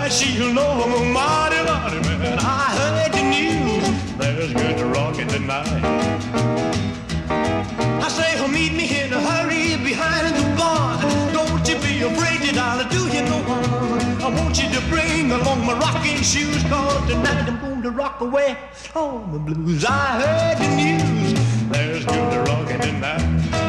tonight she'll know I'm a mighty, mighty man. I heard the news, there's good rockin' tonight. I say, oh, meet me in a hurry behind the barn. Don't you be afraid that I'll do you no harm. I want you to bring along my rocking shoes, 'cause tonight I'm going to rock away all the blues. I heard the news, there's good rockin' tonight.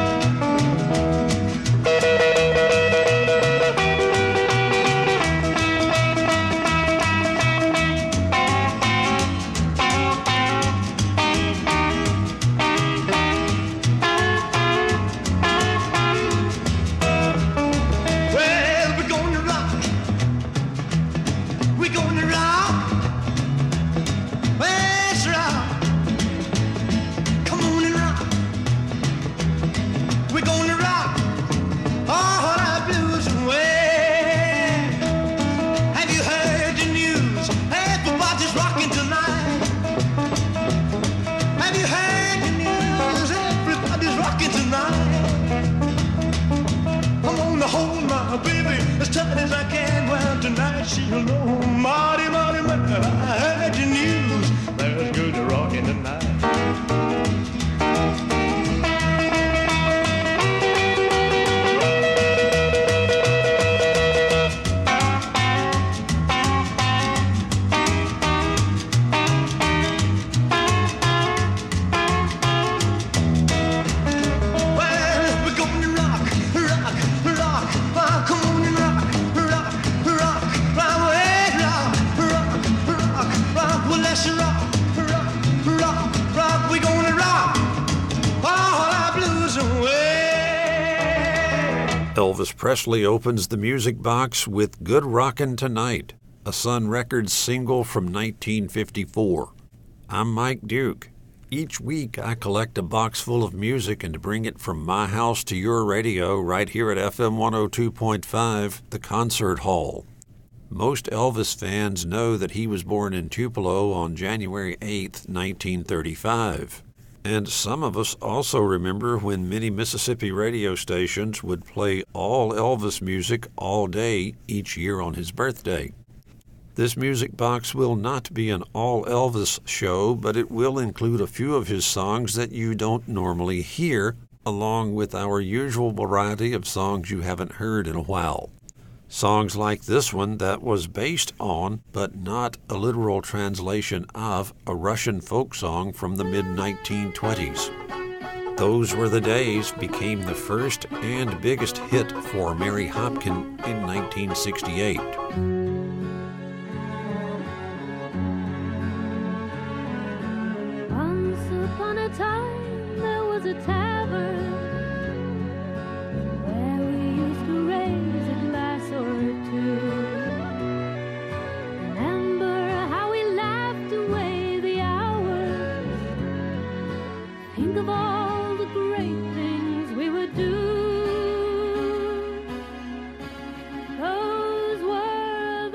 She'll know, mighty, mighty man, I heard the news, there's good rockin' tonight. Elvis Presley opens the music box with Good Rockin' Tonight, a Sun Records single from 1954. I'm Mike Duke. Each week I collect a box full of music and bring it from my house to your radio right here at FM 102.5, the Concert Hall. Most Elvis fans know that he was born in Tupelo on January 8, 1935. And some of us also remember when many Mississippi radio stations would play all Elvis music all day each year on his birthday. This music box will not be an all Elvis show, but it will include a few of his songs that you don't normally hear, along with our usual variety of songs you haven't heard in a while. Songs like this one that was based on, but not a literal translation of, a Russian folk song from the mid-1920s. Those Were the Days became the first and biggest hit for Mary Hopkin in 1968. Once upon a time there was a tavern where we used to raise a glass or two. Remember how we laughed away the hours. Think of all the great things we would do. Those were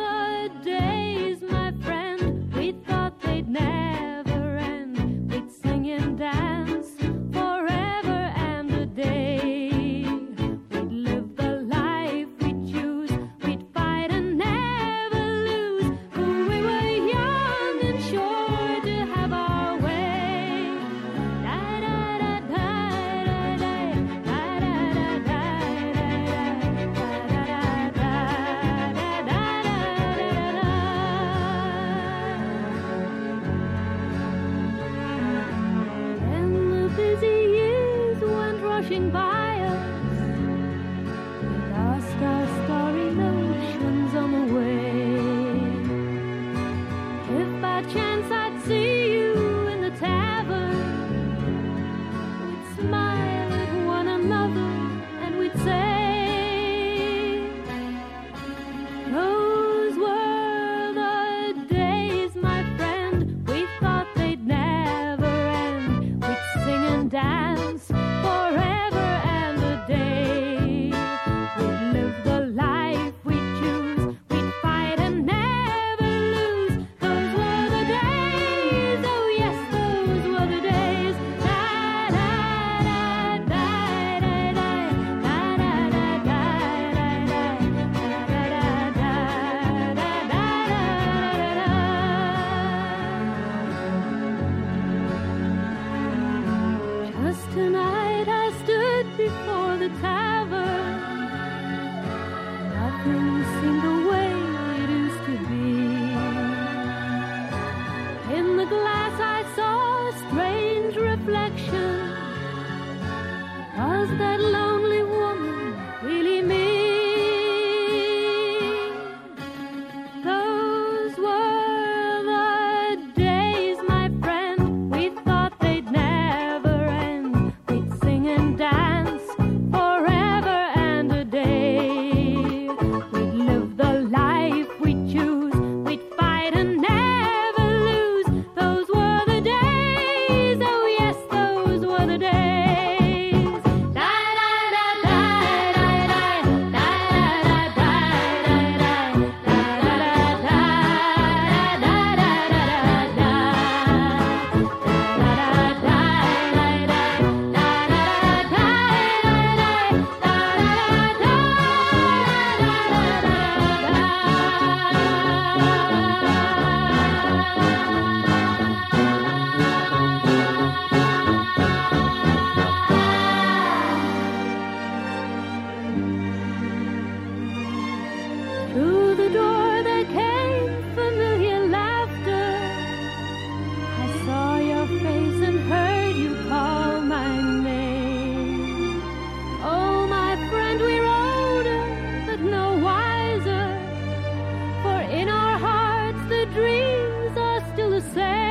through the door there came familiar laughter. I saw your face and heard you call my name. Oh, my friend, we're older, but no wiser, for in our hearts the dreams are still the same.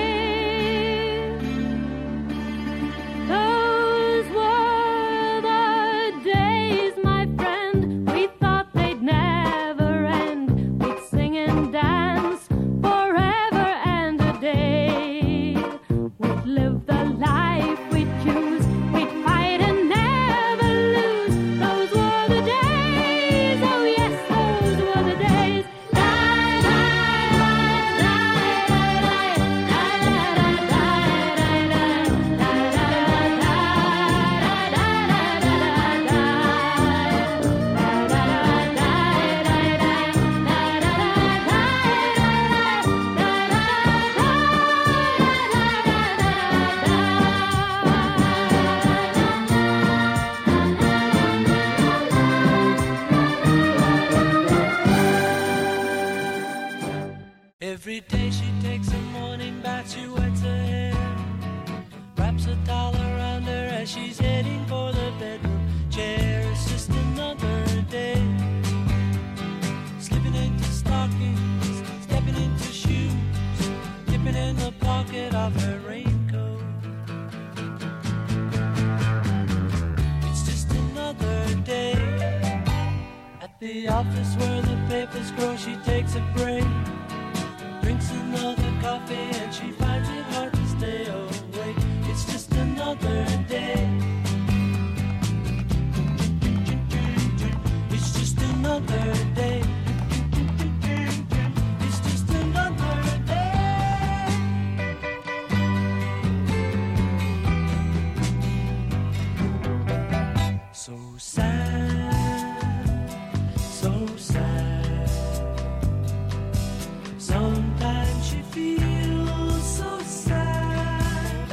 Those were the days, my friend, we thought they'd never end. We'd sing and dance forever and a day. We'd live the life we'd choose, we'd fight and never lose. Those were the days, oh yes, those were the days. Every day she takes a morning bath, she wets her hair, wraps a towel around her as she's heading for the bedroom chair. It's just another day, slipping into stockings, stepping into shoes, dipping in the pocket of her raincoat. It's just another day, at the office where the papers grow, she takes a break, drinks another coffee and she finds it hard to stay awake. It's just another day. It's just another day. It's just another day. So sad, so sad. Sometimes she feels so sad.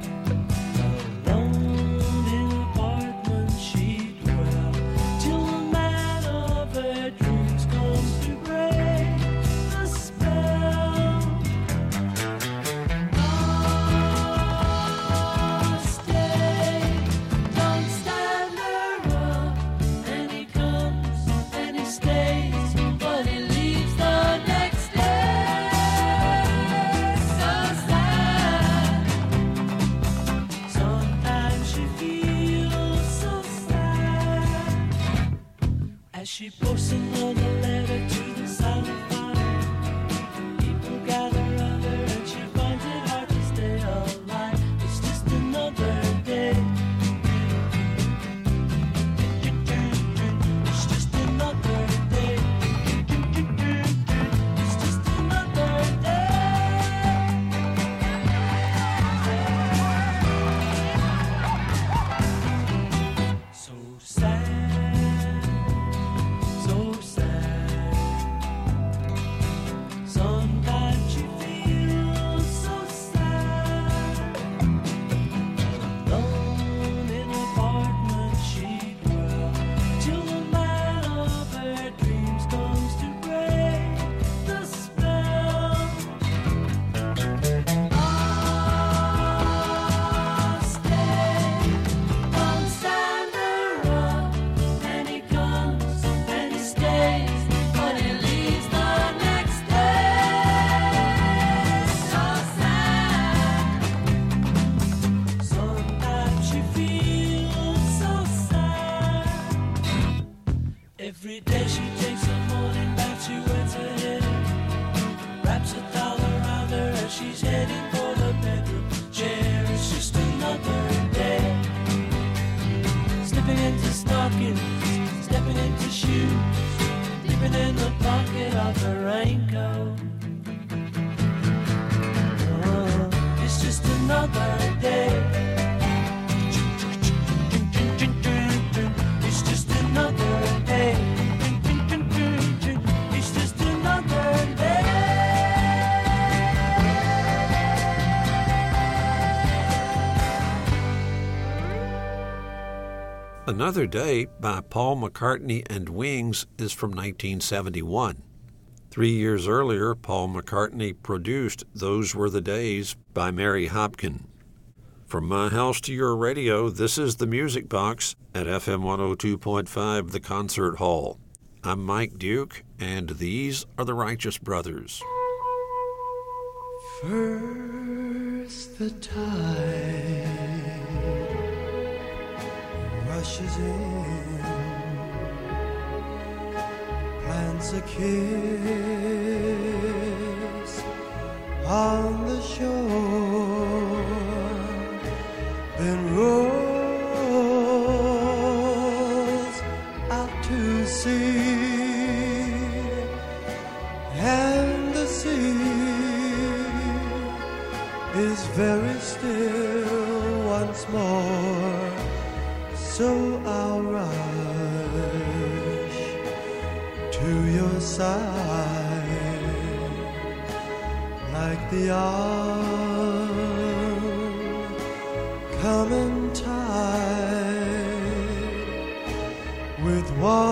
Alone in an apartment she dwells, till the man of her dreams comes to break the spell. Oh, stay, don't stand her up. And he comes and he stays, but he leaves the next day. So sad. Sometimes she feels so sad. As she posts another letter to the silent fire, people gather around her and she finds it hard to stay alive. It's just another day. It's just another day. It's just another day. So sad, so sad. Sometimes she feels so sad. Alone in an apartment she dwells, till the man of her dreams comes to break the spell. Oh, stay, don't stand her up. And he comes and he stays, but he leaves the next day. So sad. Sometimes she feels so sad. Every day she takes a morning bath, she wets her hair, wraps a towel around her as she's heading for the bedroom chair. It's just another day, slipping into stockings, stepping into shoes, dipping in the pocket of her raincoat. Oh, it's just another day. It's just another day. It's just another day. Another Day by Paul McCartney and Wings is from 1971. 3 years earlier, Paul McCartney produced Those Were the Days by Mary Hopkin. From my house to your radio, this is the Music Box at FM 102.5, The Concert Hall. I'm Mike Duke, and these are the Righteous Brothers. First the tide rushes in, plants a kiss on the shore, then rolls out to sea, and the sea is very still once more. So I'll rush to your side like the oncoming tide, with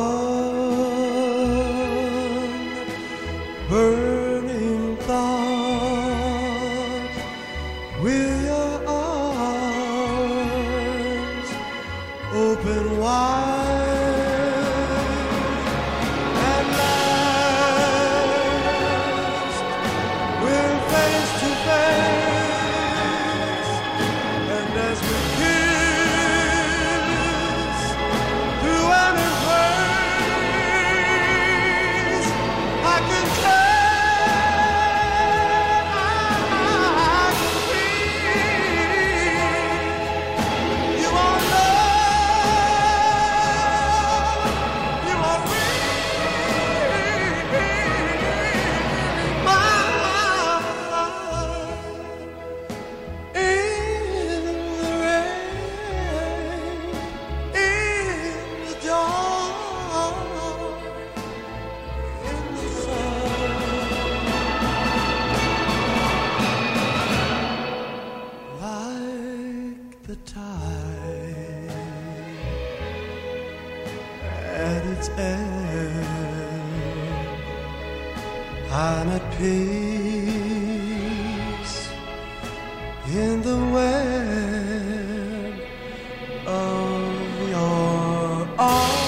one burning thought. Will your arms open wide at last? We're face to face, and as we kiss through an embrace, I can tell. I'm at peace in the web of your arms.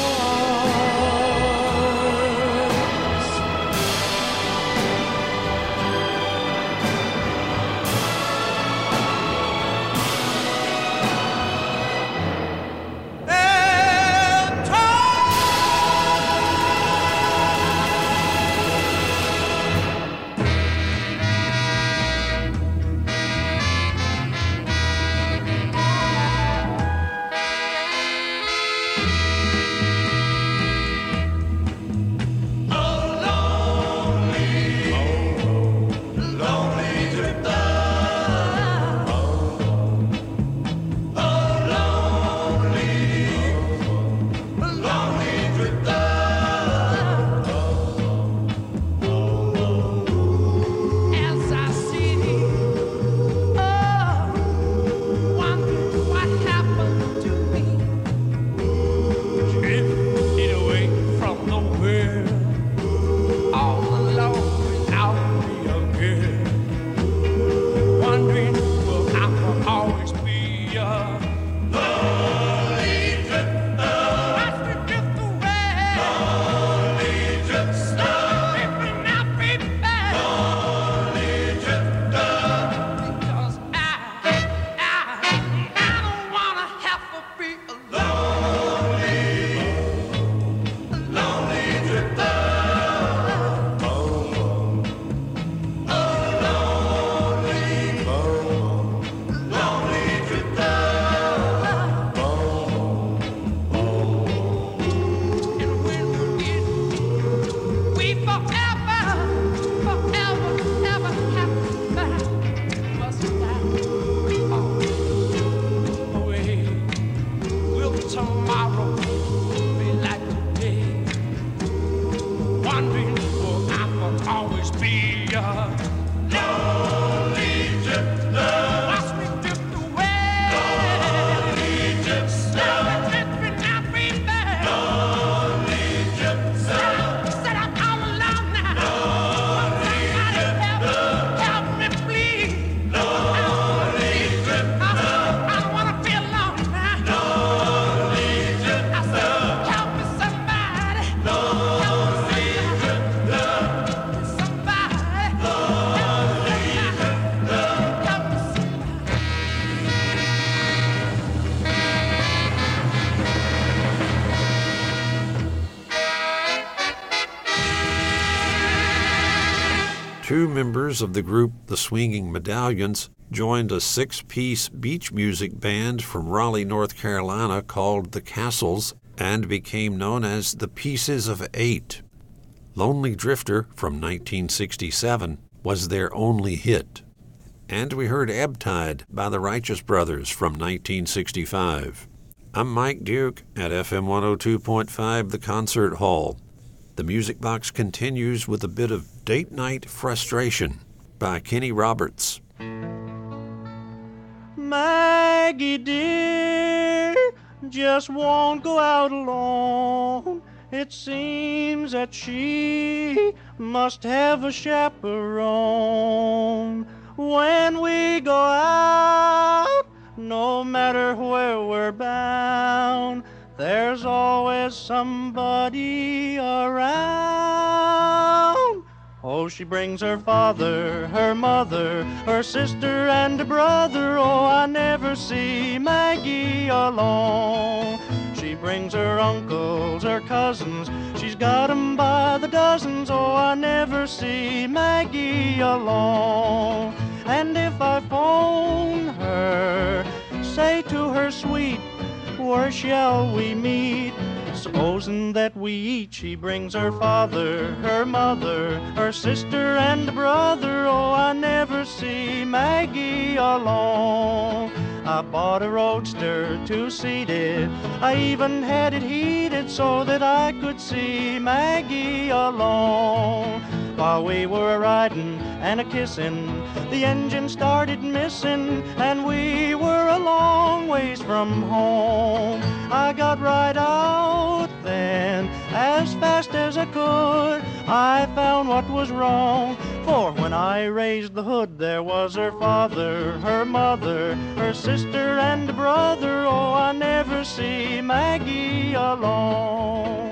2 members of the group The Swinging Medallions joined a 6-piece beach music band from Raleigh, North Carolina called The Castles and became known as the Pieces of 8. Lonely Drifter from 1967 was their only hit. And we heard Ebb Tide by the Righteous Brothers from 1965. I'm Mike Duke at FM 102.5 The Concert Hall. The Music Box continues with a bit of Date Night Frustration by Kenny Roberts. Maggie dear, just won't go out alone. It seems that she must have a chaperone. When we go out, no matter where we're bound, there's always somebody around. Oh, she brings her father, her mother, her sister and a brother. Oh, I never see Maggie alone. She brings her uncles, her cousins, she's got 'em by the dozens. Oh, I never see Maggie alone. And if I phone her, say to her sweet, where shall we meet? Supposing that we eat, she brings her father, her mother, her sister and a brother. Oh, I never see Maggie alone. I bought a roadster 2-seated, I even had it heated so that I could see Maggie alone. While we were riding and a-kissing, the engine started missing, and we were a long ways from home. I got right out then, as fast as I could. I found what was wrong, for when I raised the hood, there was her father, her mother, her sister and a brother. Oh, I never see Maggie alone.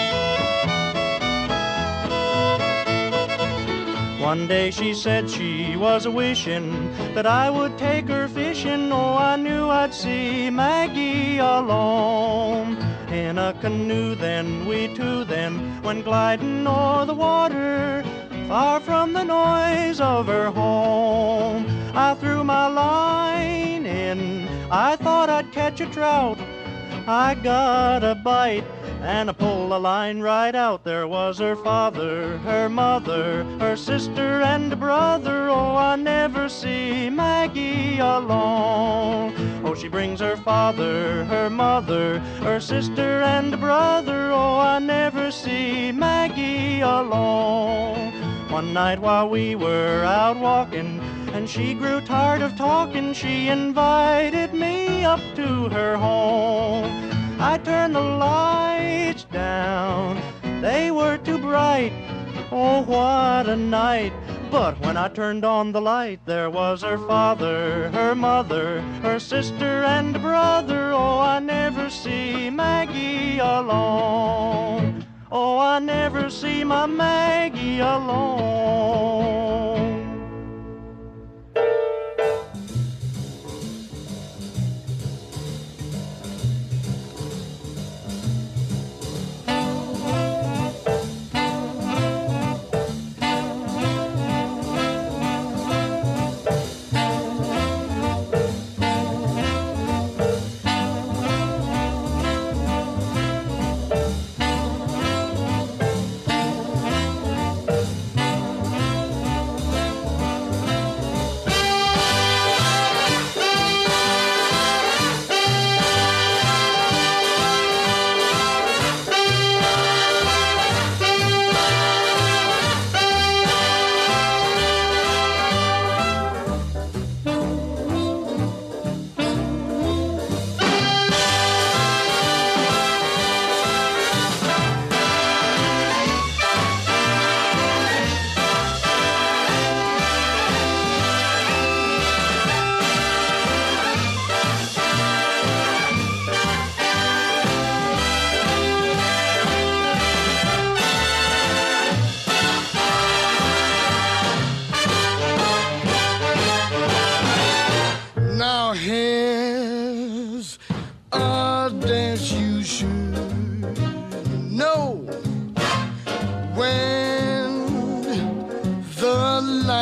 One day she said she was a-wishing that I would take her fishing. Oh, I knew I'd see Maggie alone. In a canoe then, we two then went gliding o'er the water, far from the noise of her home. I threw my line in, I thought I'd catch a trout. I got a bite and I pulled the line right out. There was her father, her mother, her sister and a brother. Oh, I never see Maggie alone. Oh, she brings her father, her mother, her sister and a brother. Oh, I never see Maggie alone. One night while we were out walking and she grew tired of talking, she invited me up to her home. I turned the lights down, they were too bright. Oh, what a night. But when I turned on the light, there was her father, her mother, her sister and brother. Oh, I never see Maggie alone. Oh, I never see my Maggie alone.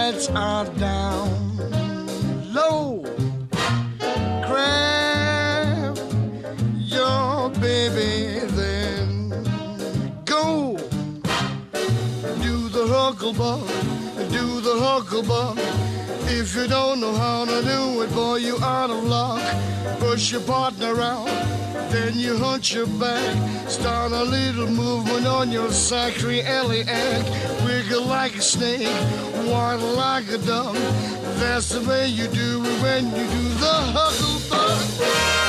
lights are down low. Grab your baby, then go. Do the hucklebuck, do the hucklebuck. If you don't know how to do it, boy, you out of luck. Push your partner out, then you hunch your back. Start a little movement on your sacroiliac. Wiggle like a snake, waddle like a duck. That's the way you do it when you do the hucklebuck.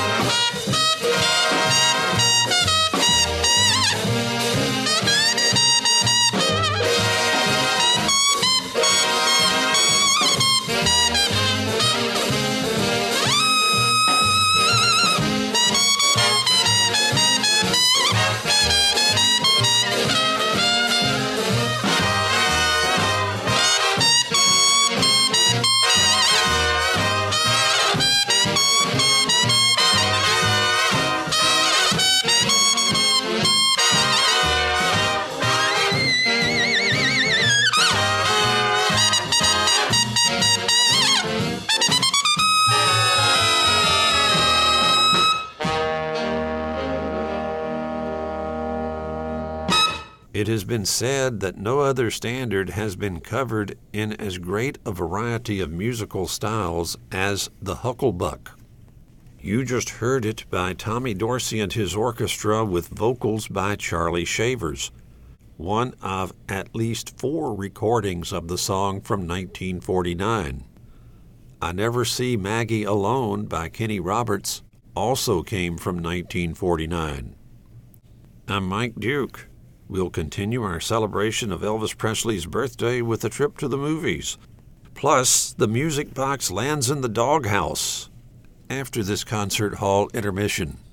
It has been said that no other standard has been covered in as great a variety of musical styles as the Hucklebuck. You just heard it by Tommy Dorsey and his orchestra with vocals by Charlie Shavers, one of at least 4 recordings of the song from 1949. I Never See Maggie Alone by Kenny Roberts also came from 1949. I'm Mike Duke. We'll continue our celebration of Elvis Presley's birthday with a trip to the movies. Plus, the Music Box lands in the doghouse after this concert hall intermission.